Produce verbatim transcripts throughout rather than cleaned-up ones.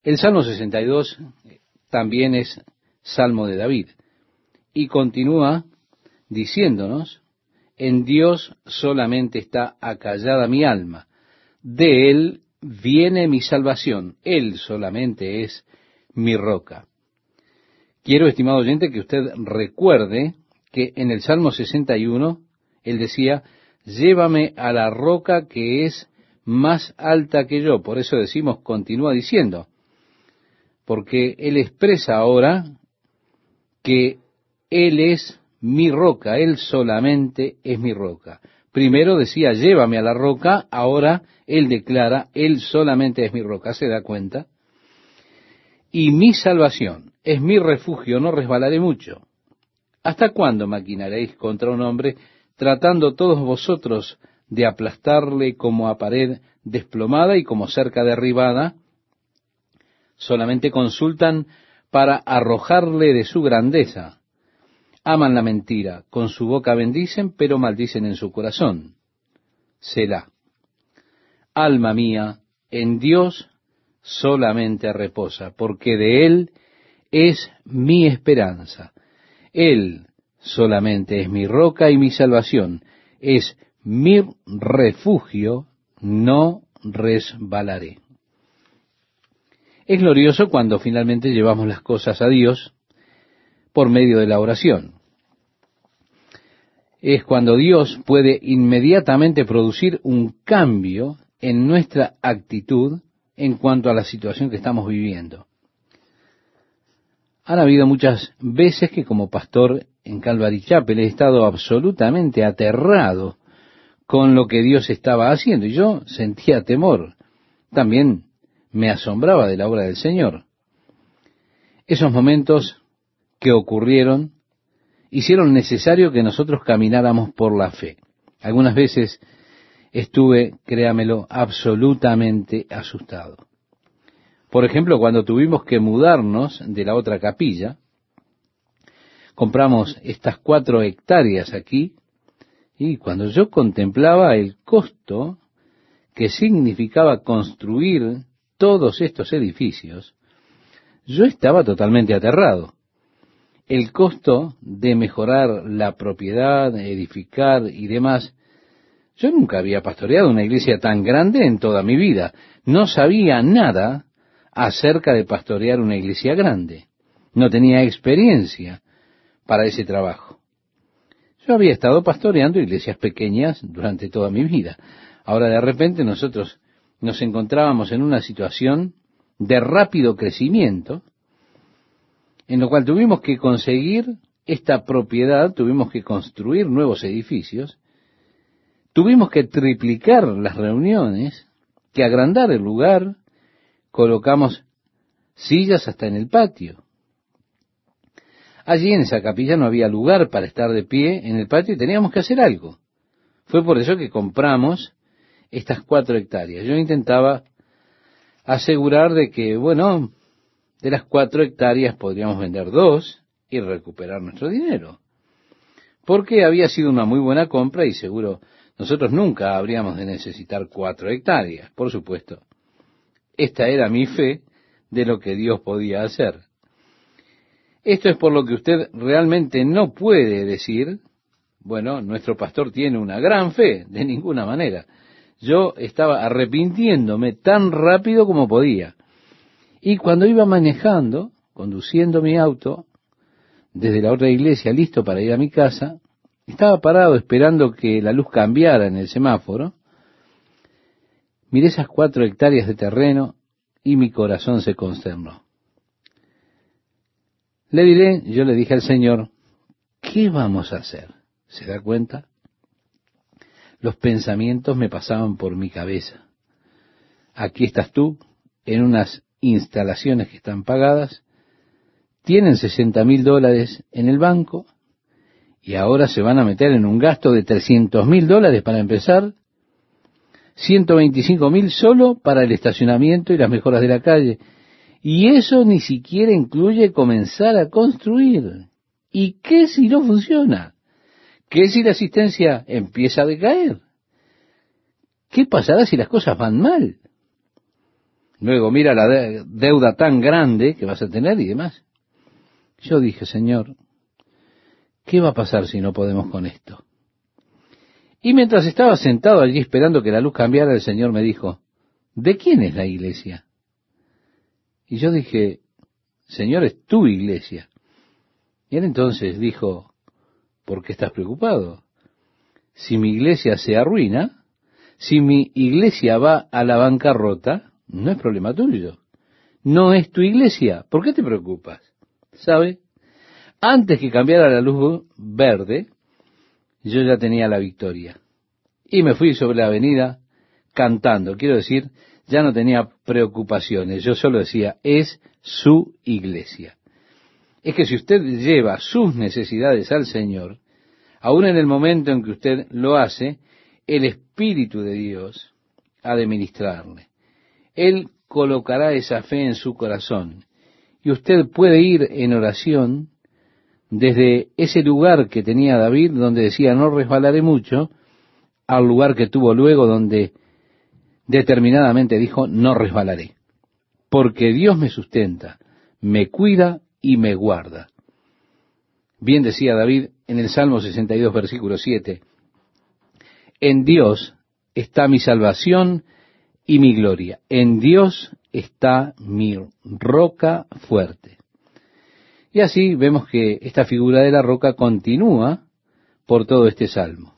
El Salmo sesenta y dos también es Salmo de David y continúa diciéndonos: en Dios solamente está acallada mi alma, de Él viene mi salvación, Él solamente es mi roca. Quiero, estimado oyente, que usted recuerde que en el Salmo sesenta y uno, él decía: llévame a la roca que es más alta que yo. Por eso decimos, continúa diciendo, porque él expresa ahora que Él es mi roca, Él solamente es mi roca. Primero decía, llévame a la roca, ahora él declara, Él solamente es mi roca. ¿Se da cuenta? Y mi salvación es mi refugio, no resbalaré mucho. ¿Hasta cuándo maquinaréis contra un hombre, tratando todos vosotros de aplastarle como a pared desplomada y como cerca derribada? Solamente consultan para arrojarle de su grandeza. Aman la mentira, con su boca bendicen, pero maldicen en su corazón. Selah. Alma mía, en Dios solamente reposa, porque de Él es mi esperanza. Él solamente es mi roca y mi salvación, es mi refugio, no resbalaré. Es glorioso cuando finalmente llevamos las cosas a Dios por medio de la oración. Es cuando Dios puede inmediatamente producir un cambio en nuestra actitud en cuanto a la situación que estamos viviendo. Han habido muchas veces que como pastor en Calvary Chapel he estado absolutamente aterrado con lo que Dios estaba haciendo, y yo sentía temor. También me asombraba de la obra del Señor. Esos momentos que ocurrieron hicieron necesario que nosotros camináramos por la fe. Algunas veces estuve, créamelo, absolutamente asustado. Por ejemplo, cuando tuvimos que mudarnos de la otra capilla, compramos estas cuatro hectáreas aquí, y cuando yo contemplaba el costo que significaba construir todos estos edificios, yo estaba totalmente aterrado. El costo de mejorar la propiedad, edificar y demás. Yo nunca había pastoreado una iglesia tan grande en toda mi vida. No sabía nada acerca de pastorear una iglesia grande. No tenía experiencia para ese trabajo. Yo había estado pastoreando iglesias pequeñas durante toda mi vida. Ahora de repente nosotros nos encontrábamos en una situación de rápido crecimiento, en lo cual tuvimos que conseguir esta propiedad, tuvimos que construir nuevos edificios, tuvimos que triplicar las reuniones, que agrandar el lugar, colocamos sillas hasta en el patio. Allí en esa capilla no había lugar para estar de pie en el patio y teníamos que hacer algo. Fue por eso que compramos estas cuatro hectáreas. Yo intentaba asegurar de que, bueno, de las cuatro hectáreas podríamos vender dos y recuperar nuestro dinero. Porque había sido una muy buena compra y seguro nosotros nunca habríamos de necesitar cuatro hectáreas, por supuesto. Esta era mi fe de lo que Dios podía hacer. Esto es por lo que usted realmente no puede decir, bueno, nuestro pastor tiene una gran fe, de ninguna manera. Yo estaba arrepintiéndome tan rápido como podía. Y cuando iba manejando, conduciendo mi auto, desde la otra iglesia, listo para ir a mi casa, estaba parado esperando que la luz cambiara en el semáforo. Miré esas cuatro hectáreas de terreno y mi corazón se consternó. Le diré, yo le dije al Señor, ¿qué vamos a hacer? ¿Se da cuenta? Los pensamientos me pasaban por mi cabeza. Aquí estás tú, en unas instalaciones que están pagadas, tienen sesenta mil dólares en el banco, y ahora se van a meter en un gasto de trescientos mil dólares para empezar, ciento veinticinco mil solo para el estacionamiento y las mejoras de la calle. Y eso ni siquiera incluye comenzar a construir. ¿Y qué si no funciona? ¿Qué si la asistencia empieza a decaer? ¿Qué pasará si las cosas van mal? Luego mira la de- deuda tan grande que vas a tener y demás. Yo dije, Señor, ¿qué va a pasar si no podemos con esto? Y mientras estaba sentado allí esperando que la luz cambiara, el Señor me dijo, ¿de quién es la iglesia? Y yo dije, Señor, es tu iglesia. Y él entonces dijo, ¿por qué estás preocupado? Si mi iglesia se arruina, si mi iglesia va a la bancarrota, no es problema tuyo. No es tu iglesia. ¿Por qué te preocupas? ¿Sabe? Antes que cambiara la luz verde, yo ya tenía la victoria. Y me fui sobre la avenida cantando. Quiero decir, ya no tenía preocupaciones. Yo solo decía, es su iglesia. Es que si usted lleva sus necesidades al Señor, aún en el momento en que usted lo hace, el Espíritu de Dios ha de ministrarle. Él colocará esa fe en su corazón. Y usted puede ir en oración desde ese lugar que tenía David, donde decía, no resbalaré mucho, al lugar que tuvo luego, donde determinadamente dijo, no resbalaré. Porque Dios me sustenta, me cuida y me guarda. Bien decía David en el Salmo sesenta y dos, versículo siete, en Dios está mi salvación y mi gloria. En Dios está mi roca fuerte. Y así vemos que esta figura de la roca continúa por todo este salmo.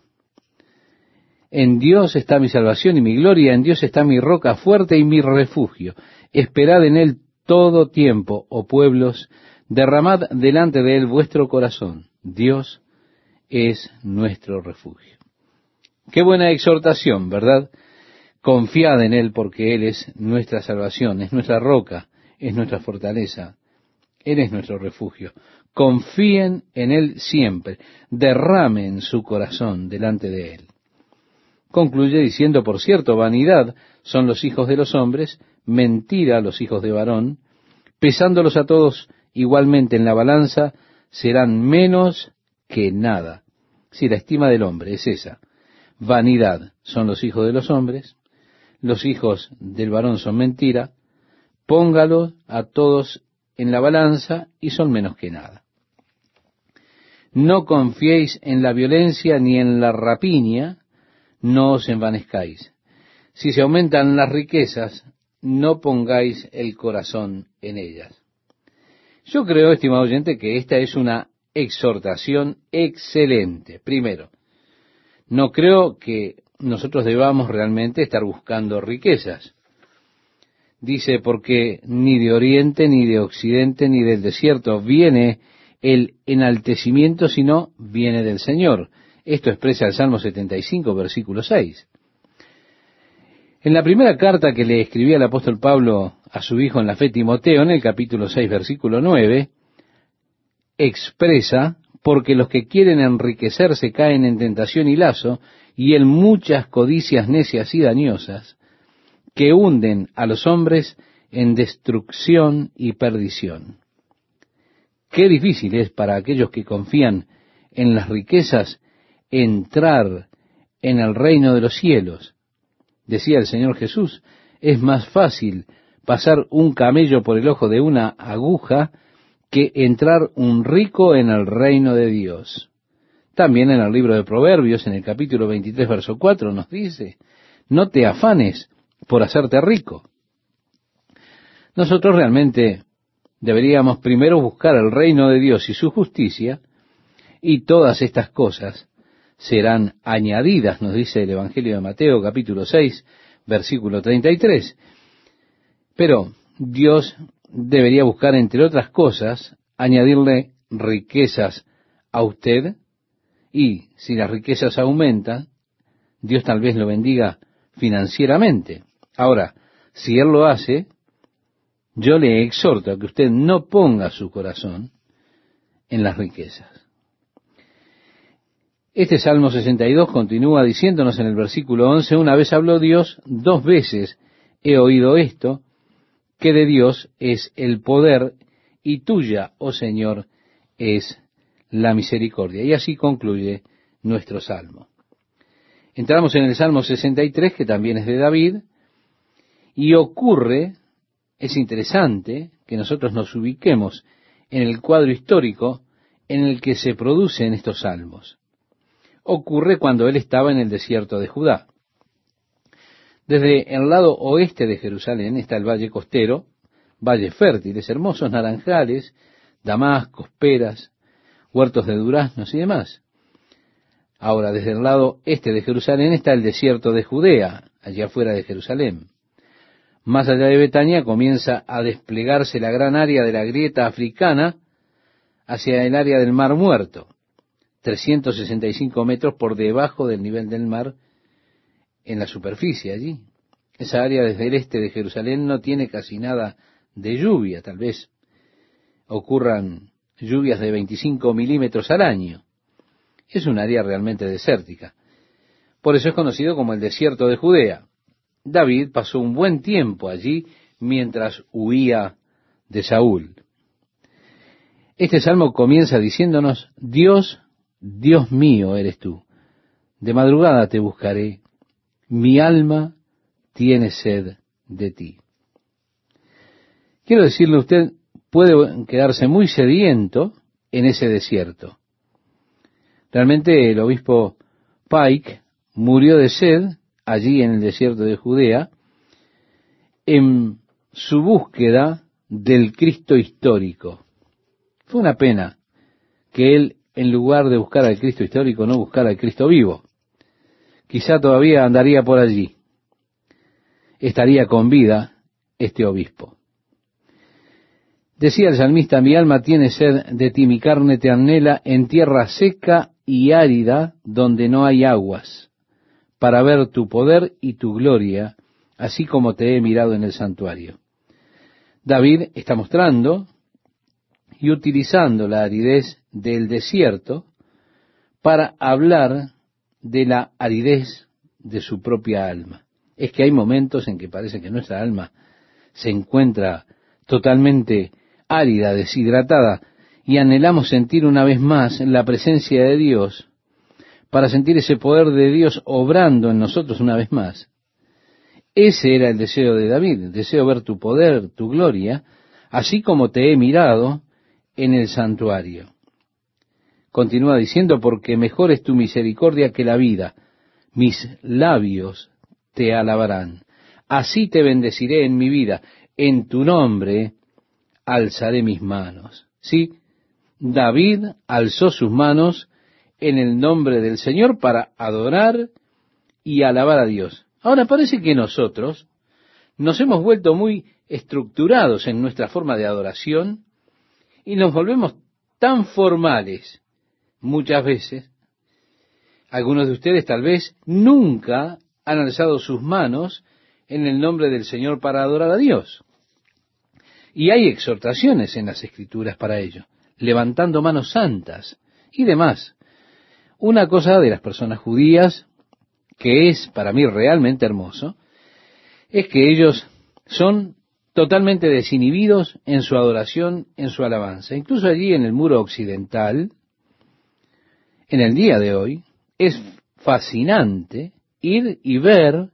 En Dios está mi salvación y mi gloria, en Dios está mi roca fuerte y mi refugio. Esperad en Él todo tiempo, oh pueblos, derramad delante de Él vuestro corazón. Dios es nuestro refugio. Qué buena exhortación, ¿verdad? Confiad en Él porque Él es nuestra salvación, es nuestra roca, es nuestra fortaleza. Él es nuestro refugio. Confíen en Él siempre. Derramen su corazón delante de Él. Concluye diciendo, por cierto, vanidad son los hijos de los hombres, mentira los hijos de varón, pesándolos a todos igualmente en la balanza, serán menos que nada. Si la estima del hombre es esa, vanidad son los hijos de los hombres, los hijos del varón son mentira, póngalo a todos en la balanza y son menos que nada. No confiéis en la violencia ni en la rapiña, no os envanezcáis. Si se aumentan las riquezas, no pongáis el corazón en ellas. Yo creo, estimado oyente, que esta es una exhortación excelente. Primero, no creo que nosotros debamos realmente estar buscando riquezas. Dice, porque ni de oriente, ni de occidente, ni del desierto viene el enaltecimiento, sino viene del Señor. Esto expresa el Salmo setenta y cinco, versículo seis. En la primera carta que le escribía el apóstol Pablo a su hijo en la fe, Timoteo, en el capítulo seis, versículo nueve, expresa, porque los que quieren enriquecerse caen en tentación y lazo, y en muchas codicias necias y dañosas, que hunden a los hombres en destrucción y perdición. Qué difícil es para aquellos que confían en las riquezas entrar en el reino de los cielos. Decía el Señor Jesús, es más fácil pasar un camello por el ojo de una aguja que entrar un rico en el reino de Dios. También en el libro de Proverbios, en el capítulo veintitrés, verso cuatro, nos dice, no te afanes por hacerte rico. Nosotros realmente deberíamos primero buscar el reino de Dios y su justicia, y todas estas cosas serán añadidas, nos dice el Evangelio de Mateo, capítulo seis, versículo treinta y tres. Pero Dios debería buscar, entre otras cosas, añadirle riquezas a usted, y si las riquezas aumentan, Dios tal vez lo bendiga financieramente. Ahora, si Él lo hace, yo le exhorto a que usted no ponga su corazón en las riquezas. Este Salmo sesenta y dos continúa diciéndonos en el versículo once, una vez habló Dios, dos veces he oído esto, que de Dios es el poder y tuya, oh Señor, es la misericordia. Y así concluye nuestro Salmo. Entramos en el Salmo sesenta y tres, que también es de David, y ocurre Es interesante que nosotros nos ubiquemos en el cuadro histórico en el que se producen estos salmos. Ocurre cuando él estaba en el desierto de Judá. Desde el lado oeste de Jerusalén está el valle costero, valles fértiles, hermosos naranjales, damascos, peras, huertos de duraznos y demás. Ahora, desde el lado este de Jerusalén está el desierto de Judea, allá afuera de Jerusalén. Más allá de Betania comienza a desplegarse la gran área de la grieta africana hacia el área del Mar Muerto, trescientos sesenta y cinco metros por debajo del nivel del mar en la superficie allí. Esa área desde el este de Jerusalén no tiene casi nada de lluvia, tal vez ocurran lluvias de veinticinco milímetros al año. Es un área realmente desértica. Por eso es conocido como el desierto de Judea. David pasó un buen tiempo allí mientras huía de Saúl. Este salmo comienza diciéndonos: Dios, Dios mío eres tú. De madrugada te buscaré. Mi alma tiene sed de ti. Quiero decirle, usted puede quedarse muy sediento en ese desierto. Realmente el obispo Pike murió de sed allí en el desierto de Judea en su búsqueda del Cristo histórico. Fue una pena que él, en lugar de buscar al Cristo histórico, no buscara al Cristo vivo. Quizá todavía andaría por allí. Estaría con vida este obispo. Decía el salmista: mi alma tiene sed de ti, mi carne te anhela en tierra seca y árida donde no hay aguas, para ver tu poder y tu gloria, así como te he mirado en el santuario. David está mostrando y utilizando la aridez del desierto para hablar de la aridez de su propia alma. Es que hay momentos en que parece que nuestra alma se encuentra totalmente árida, deshidratada, y anhelamos sentir una vez más la presencia de Dios, para sentir ese poder de Dios obrando en nosotros una vez más. Ese era el deseo de David: deseo ver tu poder, tu gloria, así como te he mirado en el santuario. Continúa diciendo: porque mejor es tu misericordia que la vida, mis labios te alabarán. Así te bendeciré en mi vida, en tu nombre alzaré mis manos. Sí, David alzó sus manos en el nombre del Señor para adorar y alabar a Dios. Ahora parece que nosotros nos hemos vuelto muy estructurados en nuestra forma de adoración y nos volvemos tan formales muchas veces. Algunos de ustedes tal vez nunca han alzado sus manos en el nombre del Señor para adorar a Dios. Y hay exhortaciones en las Escrituras para ello, levantando manos santas y demás. Una cosa de las personas judías que es para mí realmente hermoso es que ellos son totalmente desinhibidos en su adoración, en su alabanza. Incluso allí en el muro occidental, en el día de hoy, es fascinante ir y ver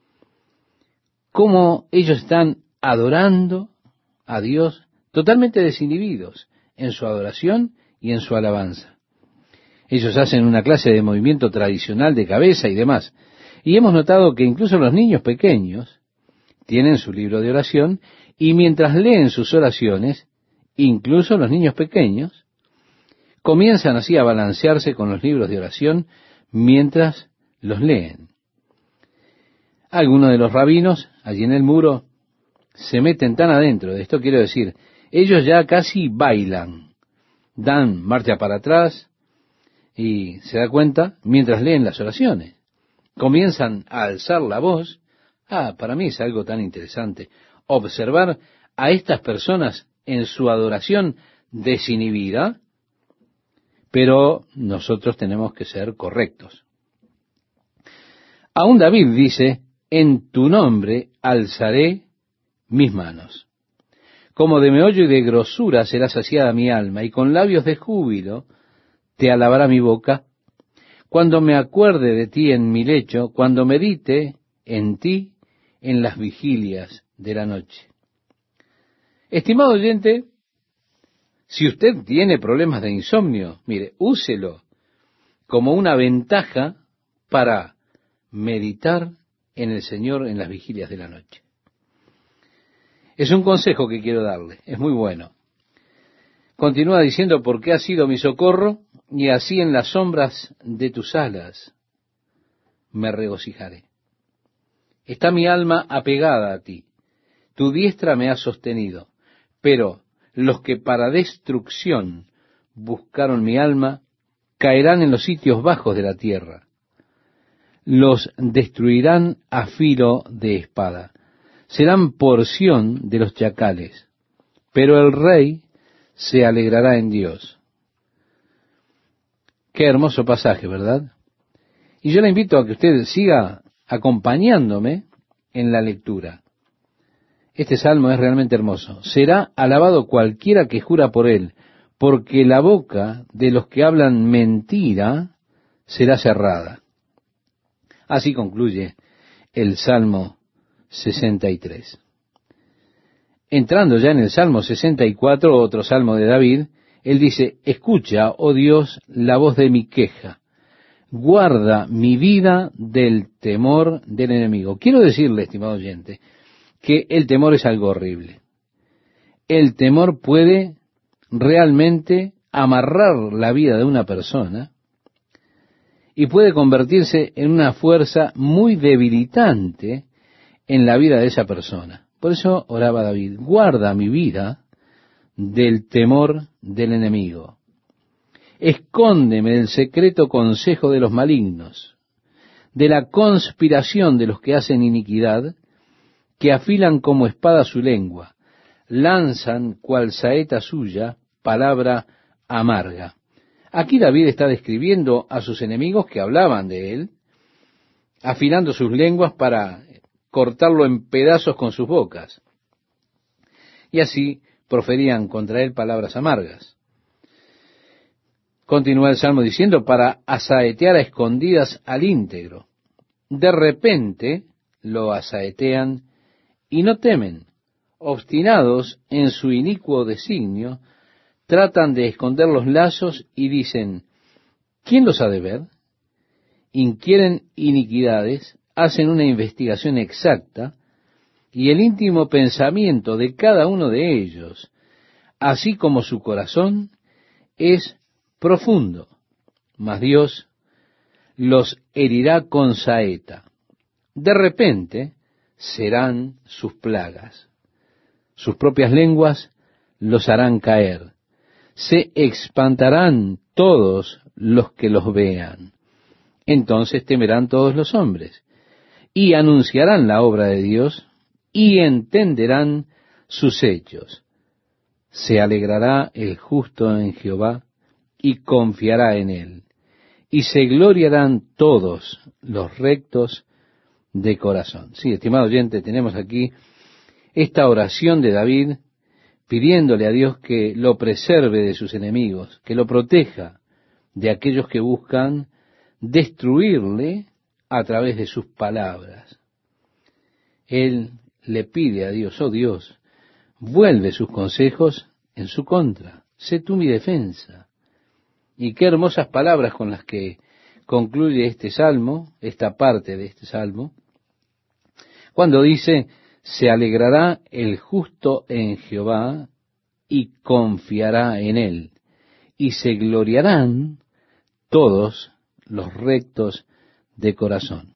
cómo ellos están adorando a Dios totalmente desinhibidos en su adoración y en su alabanza. Ellos hacen una clase de movimiento tradicional de cabeza y demás. Y hemos notado que incluso los niños pequeños tienen su libro de oración, y mientras leen sus oraciones, incluso los niños pequeños comienzan así a balancearse con los libros de oración mientras los leen. Algunos de los rabinos allí en el muro se meten tan adentro de esto, quiero decir, ellos ya casi bailan, dan marcha para atrás y se da cuenta mientras leen las oraciones. Comienzan a alzar la voz. Ah, para mí es algo tan interesante observar a estas personas en su adoración desinhibida, pero nosotros tenemos que ser correctos. Aún David dice: en tu nombre alzaré mis manos. Como de meollo y de grosura será saciada mi alma, y con labios de júbilo te alabará mi boca, cuando me acuerde de ti en mi lecho, cuando medite en ti en las vigilias de la noche. Estimado oyente, si usted tiene problemas de insomnio, mire, úselo como una ventaja para meditar en el Señor en las vigilias de la noche. Es un consejo que quiero darle, es muy bueno. Continúa diciendo, porque has sido mi socorro, y así en las sombras de tus alas me regocijaré. Está mi alma apegada a ti, tu diestra me ha sostenido, pero los que para destrucción buscaron mi alma, caerán en los sitios bajos de la tierra. Los destruirán a filo de espada. Serán porción de los chacales. Pero el rey se alegrará en Dios. Qué hermoso pasaje, ¿verdad? Y yo le invito a que usted siga acompañándome en la lectura. Este salmo es realmente hermoso. Será alabado cualquiera que jura por él, porque la boca de los que hablan mentira será cerrada. Así concluye el Salmo sesenta y tres. Entrando ya en el Salmo sesenta y cuatro, otro Salmo de David, él dice, escucha, oh Dios, la voz de mi queja, guarda mi vida del temor del enemigo. Quiero decirle, estimado oyente, que el temor es algo horrible. El temor puede realmente amarrar la vida de una persona y puede convertirse en una fuerza muy debilitante en la vida de esa persona. Por eso oraba David, guarda mi vida del temor del enemigo. Escóndeme del secreto consejo de los malignos, de la conspiración de los que hacen iniquidad, que afilan como espada su lengua, lanzan cual saeta suya palabra amarga. Aquí David está describiendo a sus enemigos que hablaban de él, afilando sus lenguas para cortarlo en pedazos con sus bocas. Y así proferían contra él palabras amargas. Continúa el Salmo diciendo, para asaetear a escondidas al íntegro. De repente lo asaetean y no temen. Obstinados en su inicuo designio, tratan de esconder los lazos y dicen, ¿quién los ha de ver? Inquieren iniquidades, hacen una investigación exacta, y el íntimo pensamiento de cada uno de ellos, así como su corazón, es profundo. Mas Dios los herirá con saeta. De repente serán sus plagas. Sus propias lenguas los harán caer. Se espantarán todos los que los vean. Entonces temerán todos los hombres, y anunciarán la obra de Dios, y entenderán sus hechos. Se alegrará el justo en Jehová, y confiará en él, y se gloriarán todos los rectos de corazón. Sí, estimado oyente, tenemos aquí esta oración de David, pidiéndole a Dios que lo preserve de sus enemigos, que lo proteja de aquellos que buscan destruirle a través de sus palabras. Él le pide a Dios, oh Dios, vuelve sus consejos en su contra, sé tú mi defensa. Y qué hermosas palabras con las que concluye este salmo, esta parte de este salmo, cuando dice, se alegrará el justo en Jehová y confiará en él, y se gloriarán todos los rectos de corazón.